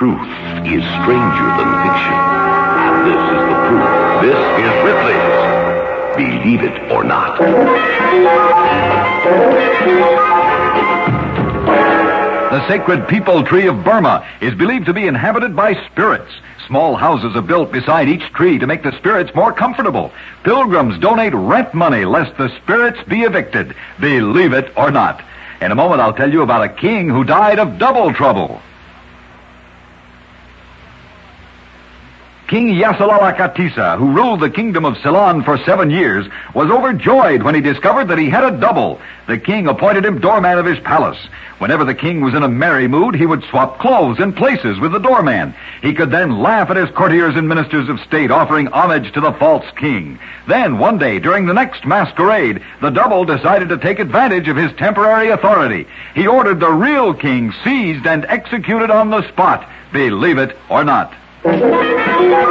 truth is stranger than fiction. And this is the proof. This is Ripley's Believe It or Not. The sacred peepal tree of Burma is believed to be inhabited by spirits. Small houses are built beside each tree to make the spirits more comfortable. Pilgrims donate rent money lest the spirits be evicted. Believe it or not. In a moment, I'll tell you about a king who died of double trouble. King Yasalalakatisa, who ruled the kingdom of Ceylon for 7 years, was overjoyed when he discovered that he had a double. The king appointed him doorman of his palace. Whenever the king was in a merry mood, he would swap clothes and places with the doorman. He could then laugh at his courtiers and ministers of state, offering homage to the false king. Then, one day, during the next masquerade, the double decided to take advantage of his temporary authority. He ordered the real king seized and executed on the spot. Believe it or not.